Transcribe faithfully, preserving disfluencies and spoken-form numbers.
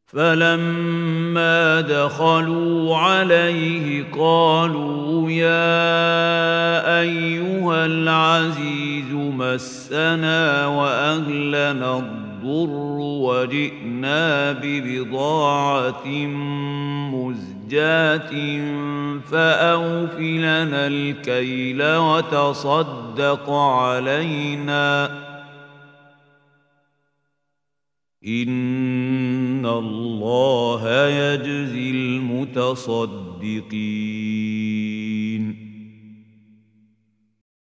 فلما دخلوا عليه قالوا يا أيها العزيز مسنا وأهلنا الضر وجئنا ببضاعة مزجاة فأوف لنا الكيل وتصدق علينا إن الله يجزي المتصدقين